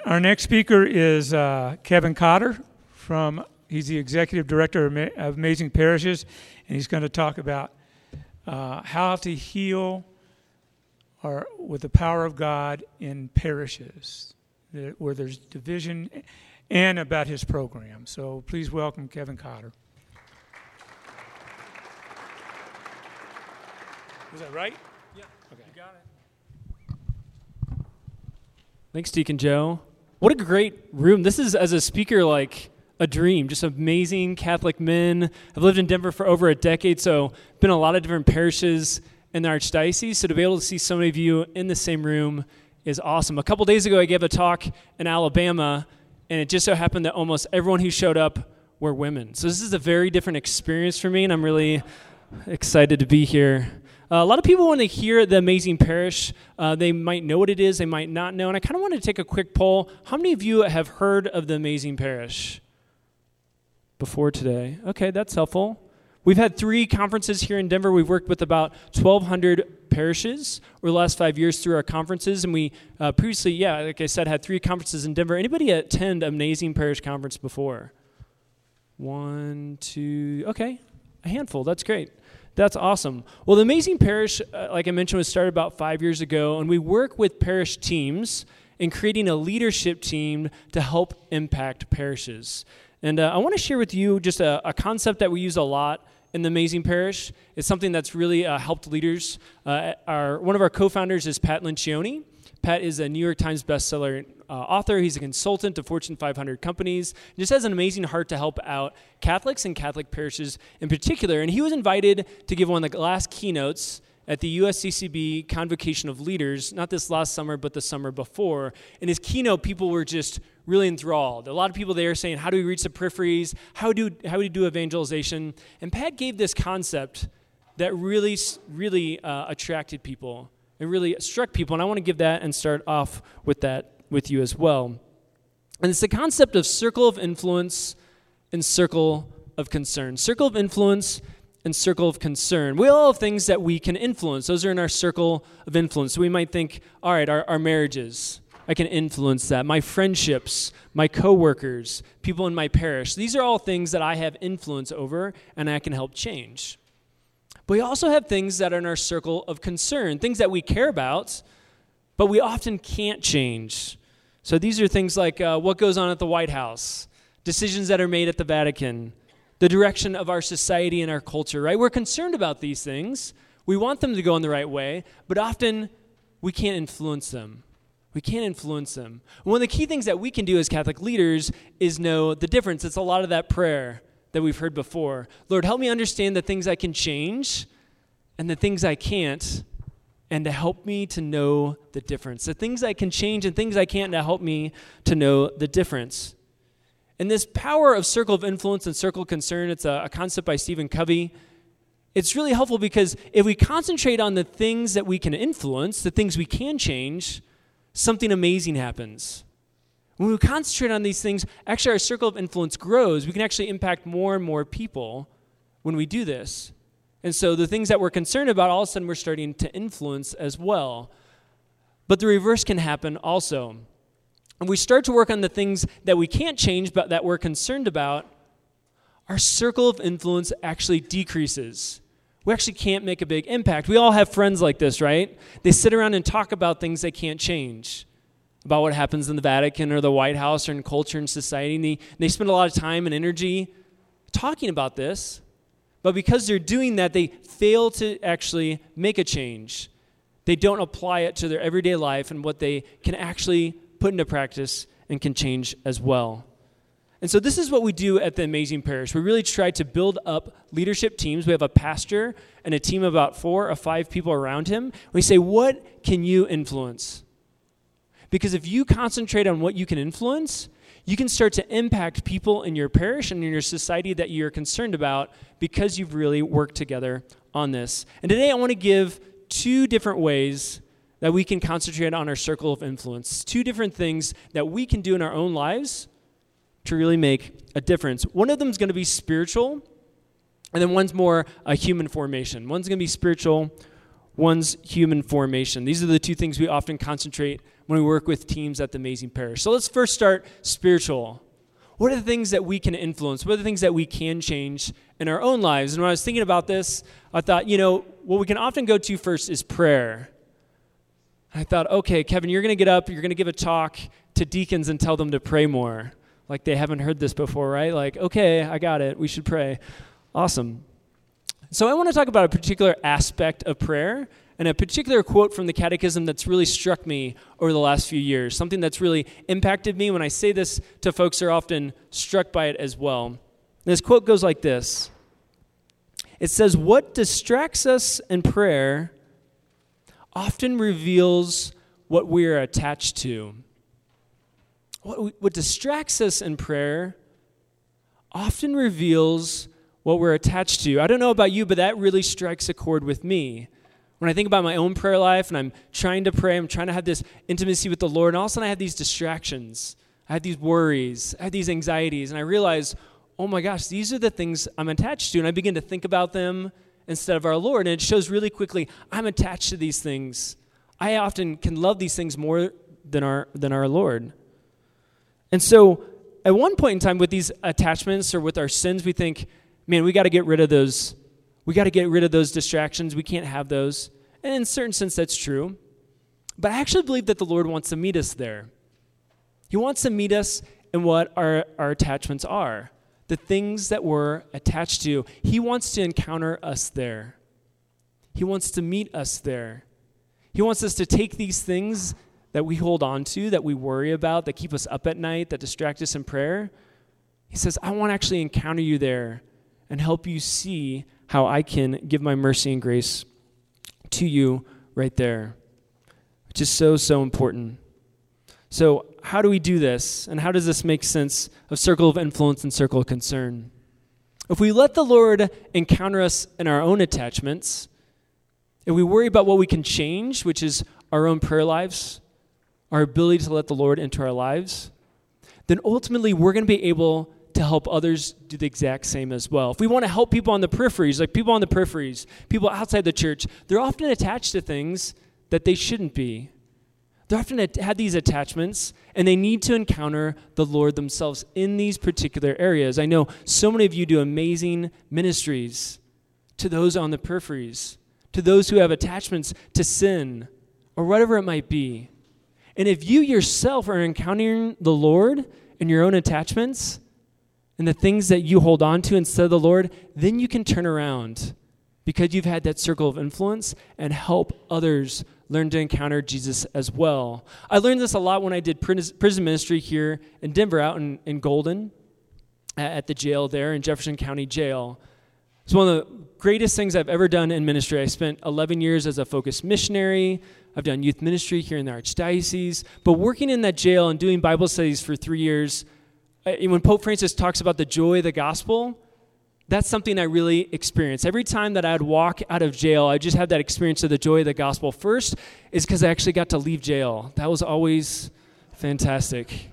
Our next speaker is Kevin Cotter he's the Executive Director of Amazing Parishes, and he's going to talk about how to heal with the power of God in parishes where there's division, and about his program. So please welcome Kevin Cotter. Was that right? Yeah, okay. You got it. Thanks, Deacon Joe. What a great room. This is, as a speaker, like a dream. Just amazing Catholic men. I've lived in Denver for over a decade, so been in a lot of different parishes in the Archdiocese. So to be able to see so many of you in the same room is awesome. A couple days ago, I gave a talk in Alabama, and it just so happened that almost everyone who showed up were women. So this is a very different experience for me, and I'm really excited to be here. A lot of people, when they hear the Amazing Parish, they might know what it is, they might not know, and I kind of want to take a quick poll. How many of you have heard of the Amazing Parish before today? Okay, that's helpful. We've had 3 conferences here in Denver. We've worked with about 1,200 parishes over the last 5 years through our conferences, and we previously, like I said, had 3 conferences in Denver. Anybody attend Amazing Parish Conference before? 1, 2, okay, a handful. That's great. That's awesome. Well, the Amazing Parish, like I mentioned, was started about 5 years ago, and we work with parish teams in creating a leadership team to help impact parishes. And I want to share with you just a concept that we use a lot in the Amazing Parish. It's something that's really helped leaders. One of our co-founders is Pat Lencioni. Pat is a New York Times bestseller author. He's a consultant to Fortune 500 companies. He just has an amazing heart to help out Catholics and Catholic parishes in particular. And he was invited to give one of the last keynotes at the USCCB Convocation of Leaders, not this last summer, but the summer before. In his keynote, people were just really enthralled. A lot of people there saying, how do we reach the peripheries? How do we do evangelization? And Pat gave this concept that really attracted people. It really struck people, and I want to give that and start off with that with you as well. And it's the concept of circle of influence and circle of concern. Circle of influence and circle of concern. We all have things that we can influence. Those are in our circle of influence. So we might think, all right, our marriages, I can influence that. My friendships, my coworkers, people in my parish. These are all things that I have influence over, and I can help change. But we also have things that are in our circle of concern, things that we care about, but we often can't change. So these are things like what goes on at the White House, decisions that are made at the Vatican, the direction of our society and our culture, right? We're concerned about these things. We want them to go in the right way, but often we can't influence them. We can't influence them. One of the key things that we can do as Catholic leaders is know the difference. It's a lot of that prayer that we've heard before. Lord, help me understand the things I can change and the things I can't, and to help me to know the difference. The things I can change and things I can't, to help me to know the difference. And this power of circle of influence and circle of concern, it's a concept by Stephen Covey. It's really helpful because if we concentrate on the things that we can influence, the things we can change, something amazing happens. When we concentrate on these things, actually our circle of influence grows. We can actually impact more and more people when we do this. And so the things that we're concerned about, all of a sudden we're starting to influence as well. But the reverse can happen also. And we start to work on the things that we can't change but that we're concerned about, our circle of influence actually decreases. We actually can't make a big impact. We all have friends like this, right? They sit around and talk about things they can't change, about what happens in the Vatican or the White House or in culture and society. And they spend a lot of time and energy talking about this, but because they're doing that, they fail to actually make a change. They don't apply it to their everyday life and what they can actually put into practice and can change as well. And so this is what we do at the Amazing Parish. We really try to build up leadership teams. We have a pastor and a team of about 4 or 5 people around him. We say, what can you influence? Because if you concentrate on what you can influence, you can start to impact people in your parish and in your society that you're concerned about because you've really worked together on this. And today I want to give 2 different ways that we can concentrate on our circle of influence. 2 different things that we can do in our own lives to really make a difference. One of them is going to be spiritual, and then one's more a human formation. One's going to be spiritual, one's human formation. These are the 2 things we often concentrate when we work with teams at the Amazing Parish. So let's first start spiritual. What are the things that we can influence? What are the things that we can change in our own lives? And when I was thinking about this, I thought, what we can often go to first is prayer. I thought, okay, Kevin, you're going to get up, you're going to give a talk to deacons and tell them to pray more. Like they haven't heard this before, right? Like, okay, I got it. We should pray. Awesome. So I want to talk about a particular aspect of prayer and a particular quote from the Catechism that's really struck me over the last few years, something that's really impacted me. When I say this to folks, they're often struck by it as well. And this quote goes like this. It says, "What distracts us in prayer often reveals what we are attached to." What distracts us in prayer often reveals what we're attached to. I don't know about you, but that really strikes a chord with me. When I think about my own prayer life and I'm trying to pray, I'm trying to have this intimacy with the Lord, and all of a sudden I have these distractions. I have these worries. I have these anxieties, and I realize, oh my gosh, these are the things I'm attached to, and I begin to think about them instead of our Lord, and it shows really quickly, I'm attached to these things. I often can love these things more than our Lord. And so at one point in time with these attachments or with our sins, we think, man, we got to get rid of those. We got to get rid of those distractions. We can't have those. And in a certain sense, that's true. But I actually believe that the Lord wants to meet us there. He wants to meet us in what our attachments are, the things that we're attached to. He wants to encounter us there. He wants to meet us there. He wants us to take these things that we hold on to, that we worry about, that keep us up at night, that distract us in prayer. He says, I want to actually encounter you there and help you see how I can give my mercy and grace to you right there, which is so, so important. So how do we do this, and how does this make sense of circle of influence and circle of concern? If we let the Lord encounter us in our own attachments, and we worry about what we can change, which is our own prayer lives, our ability to let the Lord into our lives, then ultimately we're going to be able to help others do the exact same as well. If we want to help people on the peripheries, like people on the peripheries, people outside the church, they're often attached to things that they shouldn't be. They often have these attachments, and they need to encounter the Lord themselves in these particular areas. I know so many of you do amazing ministries to those on the peripheries, to those who have attachments to sin, or whatever it might be. And if you yourself are encountering the Lord in your own attachments and the things that you hold on to instead of the Lord, then you can turn around because you've had that circle of influence and help others learn to encounter Jesus as well. I learned this a lot when I did prison ministry here in Denver, out in Golden, at the jail there in Jefferson County Jail. It's one of the greatest things I've ever done in ministry. I spent 11 years as a focused missionary. I've done youth ministry here in the Archdiocese. But working in that jail and doing Bible studies for 3 years, when Pope Francis talks about the joy of the gospel, that's something I really experienced. Every time that I'd walk out of jail, I just had that experience of the joy of the gospel. First is because I actually got to leave jail. That was always fantastic.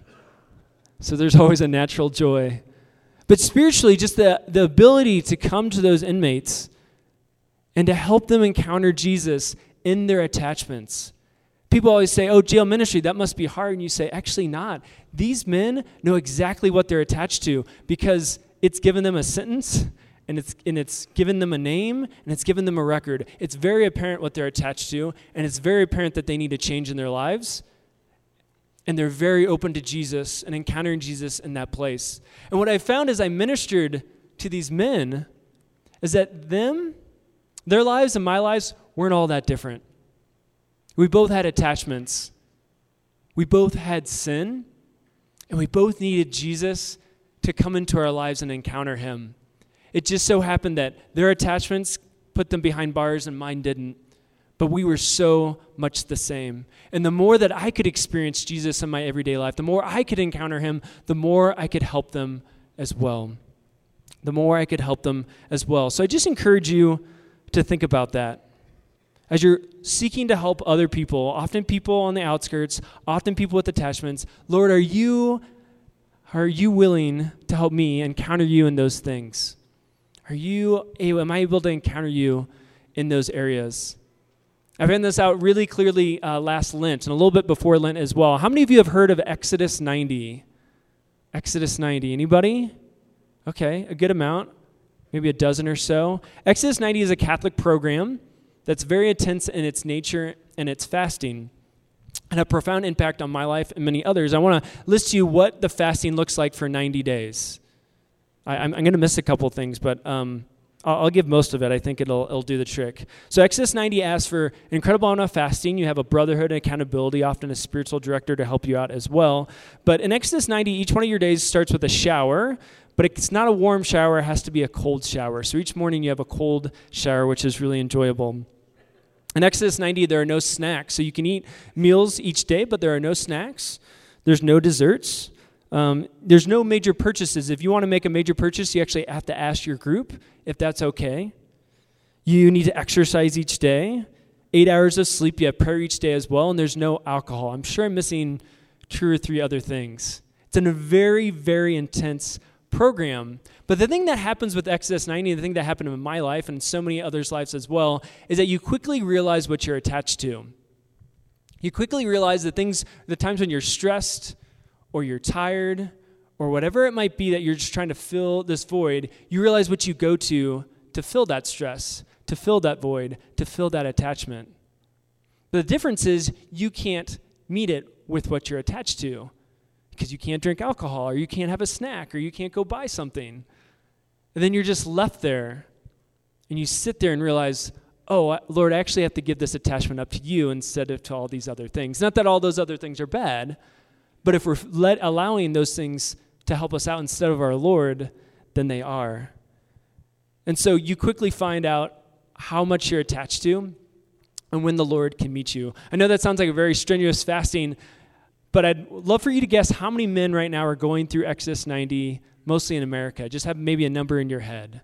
So there's always a natural joy. But spiritually, just the ability to come to those inmates and to help them encounter Jesus in their attachments. People always say, oh, jail ministry, that must be hard. And you say, actually not. These men know exactly what they're attached to because it's given them a sentence, and it's given them a name, and it's given them a record. It's very apparent what they're attached to, and it's very apparent that they need a change in their lives. And they're very open to Jesus and encountering Jesus in that place. And what I found as I ministered to these men is that their lives and my lives weren't all that different. We both had attachments. We both had sin. And we both needed Jesus to come into our lives and encounter him. It just so happened that their attachments put them behind bars and mine didn't. But we were so much the same. And the more that I could experience Jesus in my everyday life, the more I could encounter him, the more I could help them as well. The more I could help them as well. So I just encourage you to think about that. As you're seeking to help other people, often people on the outskirts, often people with attachments, Lord, are you willing to help me encounter you in those things? Am I able to encounter you in those areas? I found this out really clearly last Lent and a little bit before Lent as well. How many of you have heard of Exodus 90? Exodus 90. Anybody? Okay, a good amount. Maybe a dozen or so. Exodus 90 is a Catholic program that's very intense in its nature and its fasting, and a profound impact on my life and many others. I want to list to you what the fasting looks like for 90 days. I'm going to miss a couple things, but I'll give most of it. I think it'll do the trick. So Exodus 90 asks for an incredible amount of fasting. You have a brotherhood and accountability, often a spiritual director to help you out as well. But in Exodus 90, each one of your days starts with a shower, but it's not a warm shower. It has to be a cold shower. So each morning you have a cold shower, which is really enjoyable. In Exodus 90, there are no snacks. So you can eat meals each day, but there are no snacks. There's no desserts. There's no major purchases. If you want to make a major purchase, you actually have to ask your group if that's okay. You need to exercise each day. 8 hours of sleep. You have prayer each day as well, and there's no alcohol. I'm sure I'm missing 2 or 3 other things. It's a very, very intense program. But the thing that happens with Exodus 90, the thing that happened in my life and so many others' lives as well, is that you quickly realize what you're attached to. You quickly realize the times when you're stressed or you're tired or whatever it might be that you're just trying to fill this void, you realize what you go to fill that stress, to fill that void, to fill that attachment. But the difference is you can't meet it with what you're attached to, because you can't drink alcohol, or you can't have a snack, or you can't go buy something. And then you're just left there, and you sit there and realize, oh, Lord, I actually have to give this attachment up to you instead of to all these other things. Not that all those other things are bad, but if we're allowing those things to help us out instead of our Lord, then they are. And so you quickly find out how much you're attached to and when the Lord can meet you. I know that sounds like a very strenuous fasting, but I'd love for you to guess how many men right now are going through Exodus 90, mostly in America. Just have maybe a number in your head.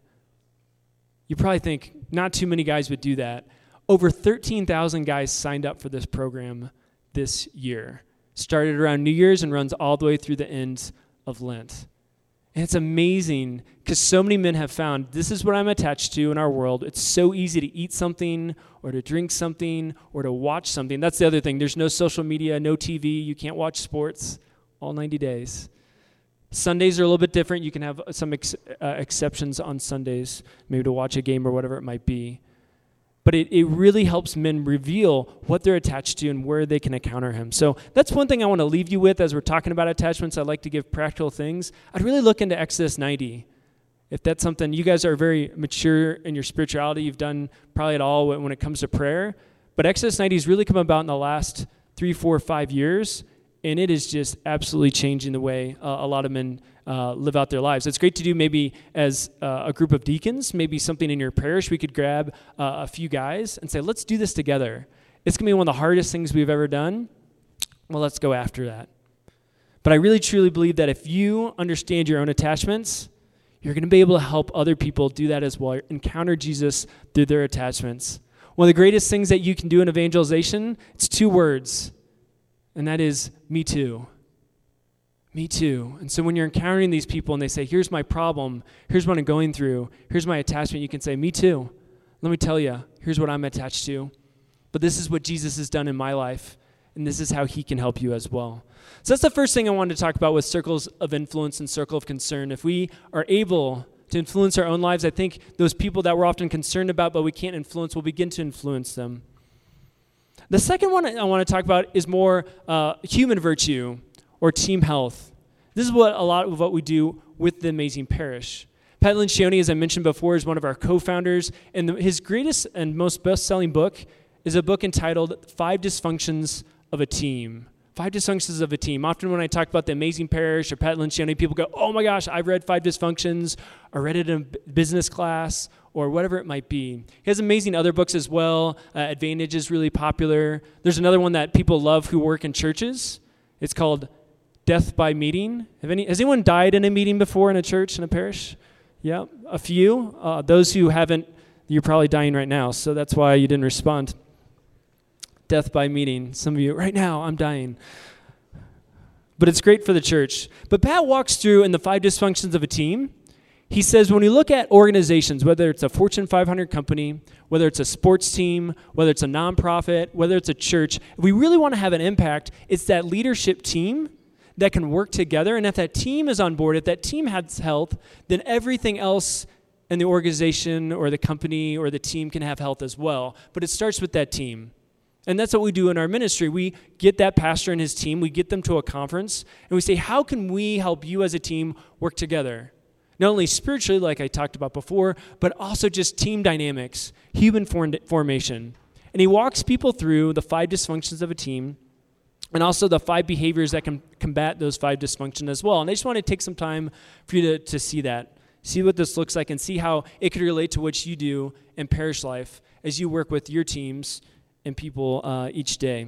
You probably think not too many guys would do that. Over 13,000 guys signed up for this program this year. Started around New Year's and runs all the way through the end of Lent. And it's amazing because so many men have found this is what I'm attached to in our world. It's so easy to eat something or to drink something or to watch something. That's the other thing. There's no social media, no TV. You can't watch sports all 90 days. Sundays are a little bit different. You can have some exceptions on Sundays, maybe to watch a game or whatever it might be. But it really helps men reveal what they're attached to and where they can encounter him. So that's one thing I want to leave you with as we're talking about attachments. I'd like to give practical things. I'd really look into Exodus 90. If that's something, you guys are very mature in your spirituality. You've done probably it all when it comes to prayer. But Exodus 90 has really come about in the last 3, 4, 5 years. And it is just absolutely changing the way a lot of men live out their lives. It's great to do maybe as a group of deacons, maybe something in your parish. We could grab a few guys and say, let's do this together. It's going to be one of the hardest things we've ever done. Well, let's go after that. But I really truly believe that if you understand your own attachments, you're going to be able to help other people do that as well, encounter Jesus through their attachments. One of the greatest things that you can do in evangelization, it's 2 words. And that is, me too. Me too. And so when you're encountering these people and they say, here's my problem, here's what I'm going through, here's my attachment, you can say, me too. Let me tell you, here's what I'm attached to. But this is what Jesus has done in my life, and this is how he can help you as well. So that's the first thing I wanted to talk about with circles of influence and circle of concern. If we are able to influence our own lives, I think those people that we're often concerned about but we can't influence will begin to influence them. The second one I want to talk about is more human virtue or team health. This is what a lot of what we do with the Amazing Parish. Pat Lencioni, as I mentioned before, is one of our co-founders, and his greatest and most best-selling book is a book entitled 5 Dysfunctions of a Team. 5 Dysfunctions of a Team. Often when I talk about the Amazing Parish or Pat Lencioni, people go, oh my gosh, I've read 5 Dysfunctions, or read it in a business class, or whatever it might be. He has amazing other books as well. Advantage is really popular. There's another one that people love who work in churches. It's called Death by Meeting. Has anyone died in a meeting before in a church, in a parish? Yeah, a few. Those who haven't, you're probably dying right now, so that's why you didn't respond. Death by meeting. Some of you, right now, I'm dying. But it's great for the church. But Pat walks through in the 5 dysfunctions of a team. He says when we look at organizations, whether it's a Fortune 500 company, whether it's a sports team, whether it's a nonprofit, whether it's a church, if we really want to have an impact, it's that leadership team that can work together. And if that team is on board, if that team has health, then everything else in the organization or the company or the team can have health as well. But it starts with that team. And that's what we do in our ministry. We get that pastor and his team, we get them to a conference, and we say, how can we help you as a team work together? Not only spiritually, like I talked about before, but also just team dynamics, human formation. And he walks people through the 5 dysfunctions of a team and also the 5 behaviors that can combat those 5 dysfunctions as well. And I just want to take some time for you to see that, see what this looks like, and see how it could relate to what you do in parish life as you work with your teams and people each day.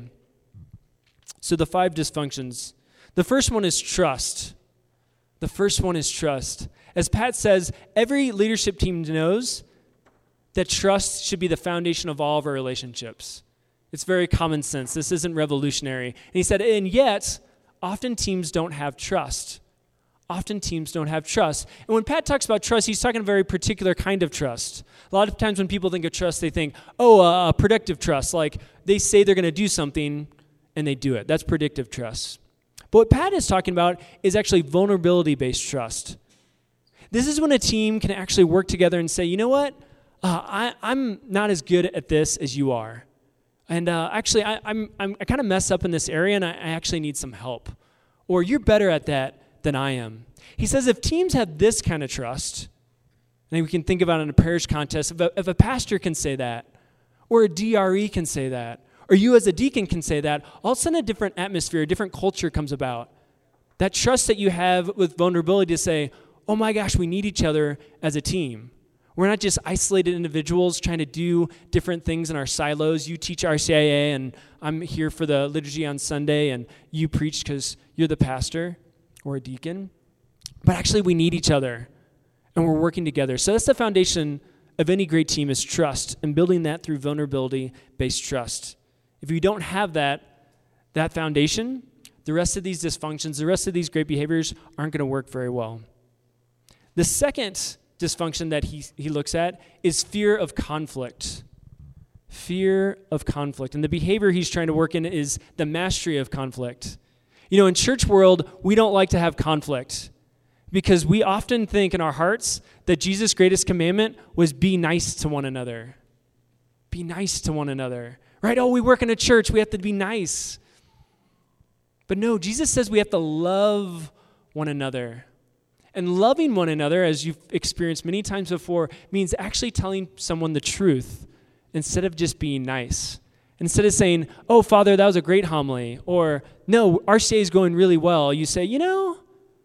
So the 5 dysfunctions. The first one is trust. The first one is trust. As Pat says, every leadership team knows that trust should be the foundation of all of our relationships. It's very common sense. This isn't revolutionary. And he said, and yet, often teams don't have trust. Often teams don't have trust. And when Pat talks about trust, he's talking a very particular kind of trust. A lot of times when people think of trust, they think, predictive trust. Like they say they're going to do something and they do it. That's predictive trust. But what Pat is talking about is actually vulnerability-based trust. This is when a team can actually work together and say, you know what? I'm not as good at this as you are. And actually, I kind of mess up in this area, and I actually need some help. Or you're better at that than I am. He says if teams have this kind of trust, and we can think about it in a parish context, if a pastor can say that, or a DRE can say that, or you as a deacon can say that, all of a sudden a different atmosphere, a different culture comes about. That trust that you have with vulnerability to say, oh my gosh, we need each other as a team. We're not just isolated individuals trying to do different things in our silos. You teach RCIA, and I'm here for the liturgy on Sunday, and you preach because you're the pastor or a deacon. But actually, we need each other, and we're working together. So that's the foundation of any great team is trust, and building that through vulnerability-based trust. If you don't have that foundation, the rest of these dysfunctions, the rest of these great behaviors aren't going to work very well. The second dysfunction that he looks at is fear of conflict. Fear of conflict. And the behavior he's trying to work in is the mastery of conflict. You know, in church world, we don't like to have conflict because we often think in our hearts that Jesus' greatest commandment was be nice to one another. Be nice to one another. Right? Oh, we work in a church, we have to be nice. But no, Jesus says we have to love one another. And loving one another, as you've experienced many times before, means actually telling someone the truth instead of just being nice. Instead of saying, oh, Father, that was a great homily, or no, RCA is going really well, you say, you know,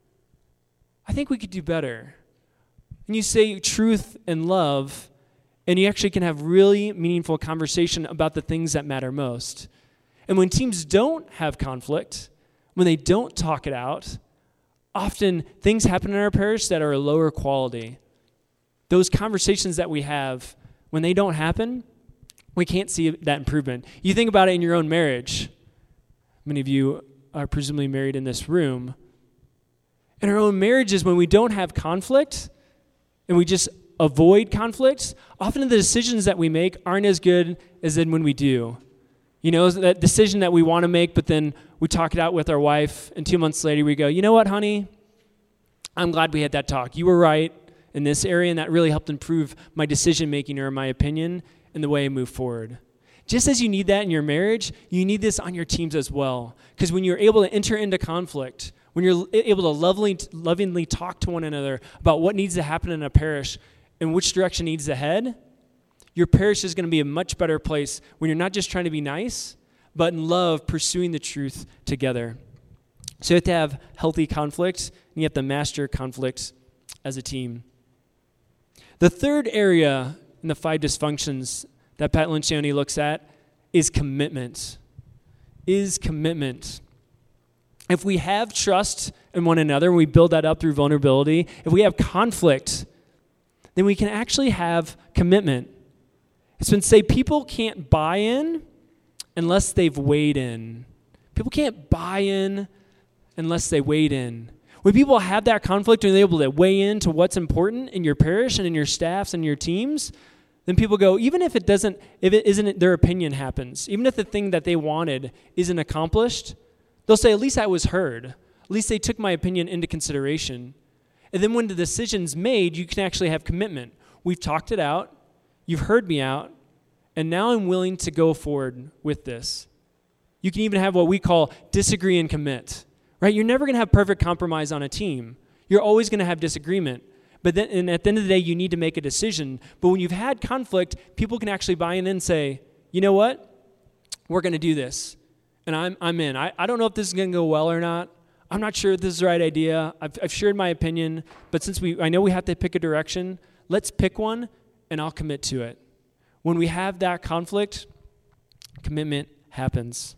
I think we could do better. And you say truth and love, and you actually can have really meaningful conversation about the things that matter most. And when teams don't have conflict, when they don't talk it out, often things happen in our parish that are lower quality. Those conversations that we have, when they don't happen, we can't see that improvement. You think about it in your own marriage. Many of you are presumably married in this room. In our own marriages, when we don't have conflict and we just avoid conflicts, often the decisions that we make aren't as good as then when we do. You know, that decision that we want to make, but then we talk it out with our wife, and 2 months later we go, you know what, honey? I'm glad we had that talk. You were right in this area, and that really helped improve my decision-making or my opinion and the way I move forward. Just as you need that in your marriage, you need this on your teams as well. Because when you're able to enter into conflict, when you're able to lovingly talk to one another about what needs to happen in a parish and which direction needs to head, your parish is going to be a much better place when you're not just trying to be nice, but in love, pursuing the truth together. So you have to have healthy conflict, and you have to master conflict as a team. The third area in the 5 dysfunctions that Pat Lencioni looks at is commitment. Is commitment. If we have trust in one another, and we build that up through vulnerability, if we have conflict, then we can actually have commitment. It's been said people can't buy in unless they've weighed in. People can't buy in unless they wade in. When people have that conflict and they're able to weigh into what's important in your parish and in your staffs and your teams, then people go, even if it isn't their opinion happens, even if the thing that they wanted isn't accomplished, they'll say, at least I was heard. At least they took my opinion into consideration. And then when the decision's made, you can actually have commitment. We've talked it out. You've heard me out. And now I'm willing to go forward with this. You can even have what we call disagree and commit. Right? You're never going to have perfect compromise on a team. You're always going to have disagreement. But then, and at the end of the day, you need to make a decision. But when you've had conflict, people can actually buy in and say, you know what? We're going to do this. And I'm in. I don't know if this is going to go well or not. I'm not sure if this is the right idea. I've shared my opinion. But since I know we have to pick a direction, let's pick one, and I'll commit to it. When we have that conflict, commitment happens.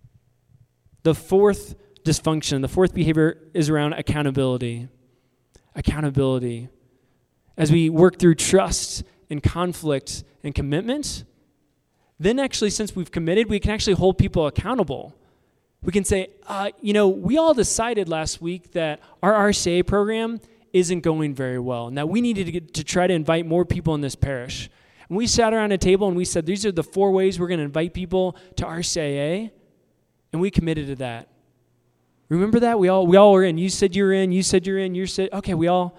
The fourth dysfunction, the fourth behavior is around accountability. Accountability. As we work through trust and conflict and commitment, then actually, since we've committed, we can actually hold people accountable. We can say, we all decided last week that our RCA program isn't going very well, and that we needed to try to invite more people in this parish. And we sat around a table and we said, these are the 4 ways we're going to invite people to RCA, and we committed to that. Remember that? We all were in. You said you were in. You said you're in. You said, okay,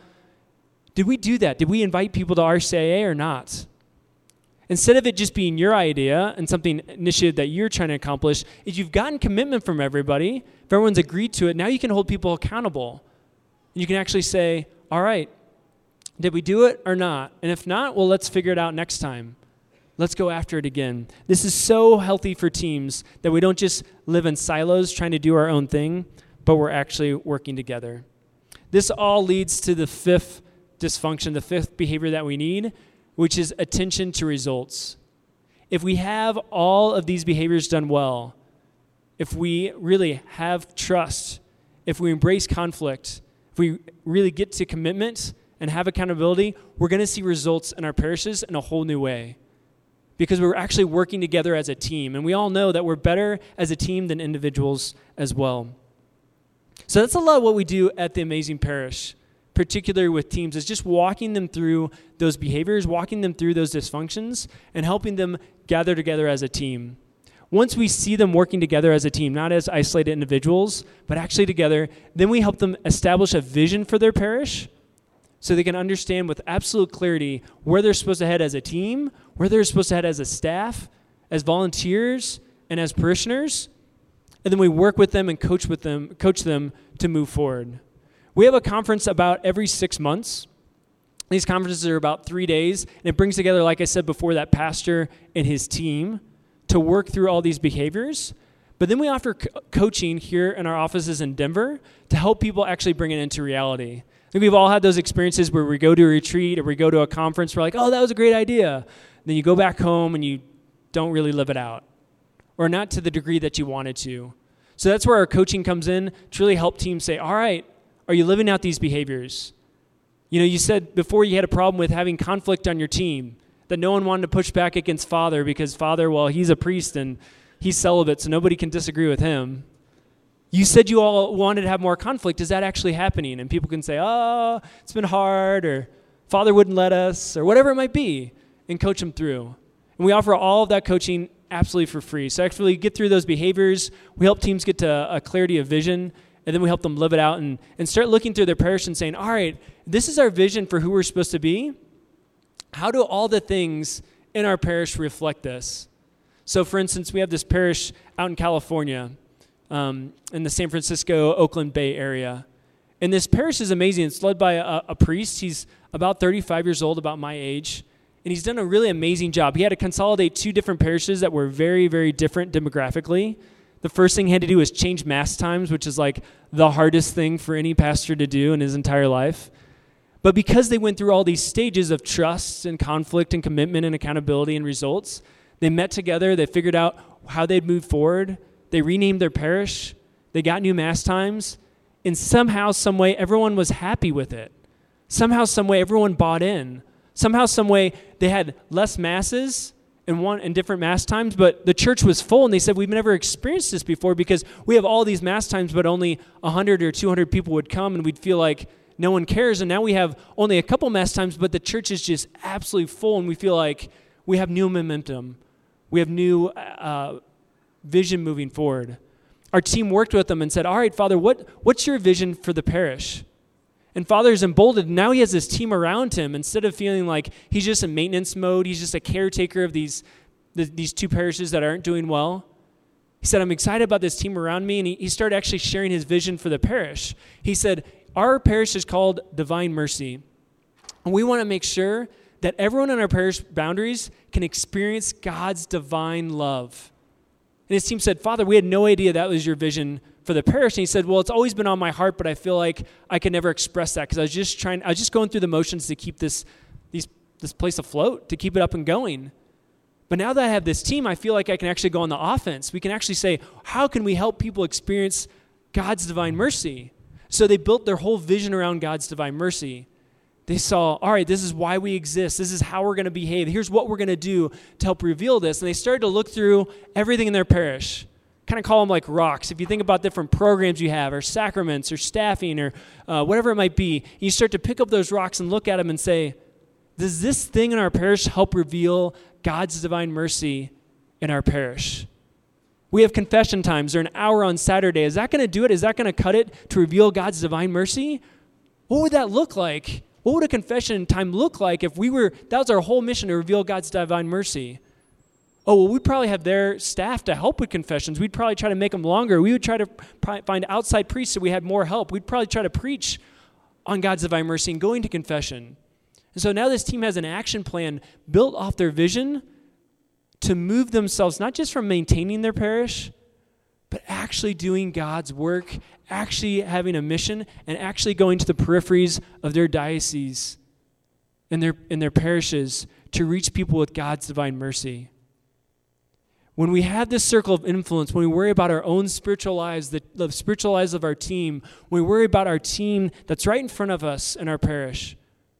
did we do that? Did we invite people to RCA or not? Instead of it just being your idea and something initiative that you're trying to accomplish, is you've gotten commitment from everybody. If everyone's agreed to it, now you can hold people accountable. You can actually say, all right, did we do it or not? And if not, well, let's figure it out next time. Let's go after it again. This is so healthy for teams that we don't just live in silos trying to do our own thing, but we're actually working together. This all leads to the fifth dysfunction, the fifth behavior that we need, which is attention to results. If we have all of these behaviors done well, if we really have trust, if we embrace conflict, if we really get to commitment and have accountability, we're going to see results in our parishes in a whole new way. Because we're actually working together as a team. And we all know that we're better as a team than individuals as well. So that's a lot of what we do at the Amazing Parish, particularly with teams, is just walking them through those behaviors, walking them through those dysfunctions, and helping them gather together as a team. Once we see them working together as a team, not as isolated individuals, but actually together, then we help them establish a vision for their parish so they can understand with absolute clarity where they're supposed to head as a team, where they're supposed to head as a staff, as volunteers, and as parishioners. And then we work with them and coach them to move forward. We have a conference about every 6 months. These conferences are about 3 days, and it brings together, like I said before, that pastor and his team to work through all these behaviors. But then we offer coaching here in our offices in Denver to help people actually bring it into reality. I think we've all had those experiences where we go to a retreat or we go to a conference, we're like, oh, that was a great idea. Then you go back home and you don't really live it out, or not to the degree that you wanted to. So that's where our coaching comes in to really help teams say, all right, are you living out these behaviors? You said before you had a problem with having conflict on your team, that no one wanted to push back against Father because Father, well, he's a priest and he's celibate, so nobody can disagree with him. You said you all wanted to have more conflict. Is that actually happening? And people can say, oh, it's been hard, or Father wouldn't let us, or whatever it might be, and coach them through. And we offer all of that coaching absolutely for free. So actually get through those behaviors. We help teams get to a clarity of vision, and then we help them live it out and start looking through their parish and saying, all right, this is our vision for who we're supposed to be. How do all the things in our parish reflect this? So, for instance, we have this parish out in California, in the San Francisco, Oakland Bay area. And this parish is amazing. It's led by a priest. He's about 35 years old, about my age. And he's done a really amazing job. He had to consolidate 2 different parishes that were very, very different demographically. The first thing he had to do was change mass times, which is like the hardest thing for any pastor to do in his entire life. But because they went through all these stages of trust and conflict and commitment and accountability and results, they met together, they figured out how they'd move forward, they renamed their parish, they got new mass times, and somehow, some way, everyone was happy with it. Somehow, some way, everyone bought in. Somehow, some way, they had less masses, in different mass times, but the church was full, and they said, we've never experienced this before because we have all these mass times, but only 100 or 200 people would come, and we'd feel like no one cares. And now we have only a couple mass times, but the church is just absolutely full, and we feel like we have new momentum. We have new vision moving forward. Our team worked with them and said, all right, Father, what's your vision for the parish? And Father's emboldened. Now he has this team around him. Instead of feeling like he's just in maintenance mode, he's just a caretaker of these two parishes that aren't doing well. He said, I'm excited about this team around me. And he started actually sharing his vision for the parish. He said, our parish is called Divine Mercy. And we want to make sure that everyone in our parish boundaries can experience God's divine love. And his team said, Father, we had no idea that was your vision for the parish. And he said, well, it's always been on my heart, but I feel like I could never express that because I was just going through the motions to keep this place afloat, to keep it up and going. But now that I have this team, I feel like I can actually go on the offense. We can actually say, how can we help people experience God's divine mercy? So they built their whole vision around God's divine mercy. They saw, all right, this is why we exist. This is how we're going to behave. Here's what we're going to do to help reveal this. And they started to look through everything in their parish. Kind of call them like rocks. If you think about different programs you have, or sacraments, or staffing, or whatever it might be, you start to pick up those rocks and look at them and say, does this thing in our parish help reveal God's divine mercy in our parish? We have confession times. They're an hour on Saturday. Is that going to do it? Is that going to cut it to reveal God's divine mercy? What would that look like? What would a confession time look like if that was our whole mission, to reveal God's divine mercy? Oh, well, we'd probably have their staff to help with confessions. We'd probably try to make them longer. We would try to find outside priests so we had more help. We'd probably try to preach on God's divine mercy and going to confession. And so now this team has an action plan built off their vision to move themselves not just from maintaining their parish, but actually doing God's work, actually having a mission, and actually going to the peripheries of their diocese and their parishes to reach people with God's divine mercy. When we have this circle of influence, when we worry about our own spiritual lives, the spiritual lives of our team, when we worry about our team that's right in front of us in our parish,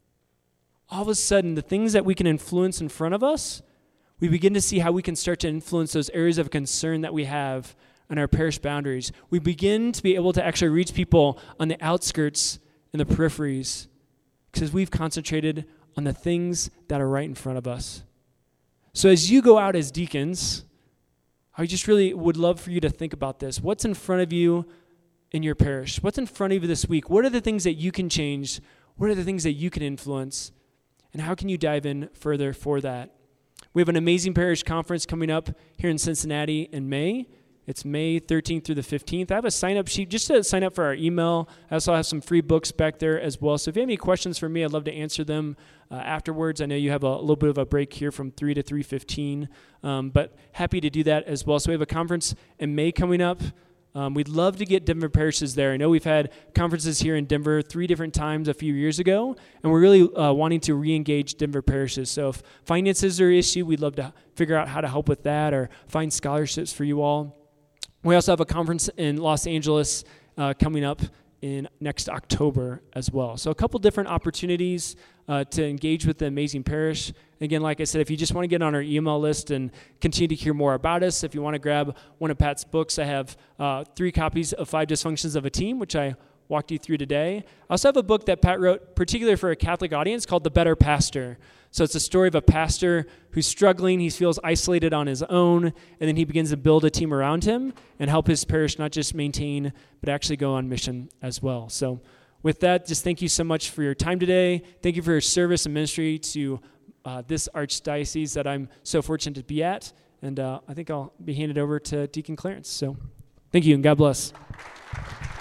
all of a sudden, the things that we can influence in front of us, we begin to see how we can start to influence those areas of concern that we have in our parish boundaries. We begin to be able to actually reach people on the outskirts and the peripheries because we've concentrated on the things that are right in front of us. So as you go out as deacons, I just really would love for you to think about this. What's in front of you in your parish? What's in front of you this week? What are the things that you can change? What are the things that you can influence? And how can you dive in further for that? We have an amazing parish conference coming up here in Cincinnati in May. It's May 13th through the 15th. I have a sign-up sheet just to sign up for our email. I also have some free books back there as well. So if you have any questions for me, I'd love to answer them afterwards. I know you have a little bit of a break here from 3 to 3:15, but happy to do that as well. So we have a conference in May coming up. We'd love to get Denver parishes there. I know we've had conferences here in Denver 3 different times a few years ago, and we're really wanting to re-engage Denver parishes. So if finances are an issue, we'd love to figure out how to help with that or find scholarships for you all. We also have a conference in Los Angeles coming up in next October as well. So a couple different opportunities to engage with the amazing parish. Again, like I said, if you just want to get on our email list and continue to hear more about us, if you want to grab one of Pat's books, I have 3 copies of 5 Dysfunctions of a Team, which I walked you through today. I also have a book that Pat wrote particularly for a Catholic audience called The Better Pastor. So it's a story of a pastor who's struggling, he feels isolated on his own, and then he begins to build a team around him and help his parish not just maintain, but actually go on mission as well. So with that, just thank you so much for your time today. Thank you for your service and ministry to this archdiocese that I'm so fortunate to be at. And I think I'll be handed over to Deacon Clarence. So thank you, and God bless.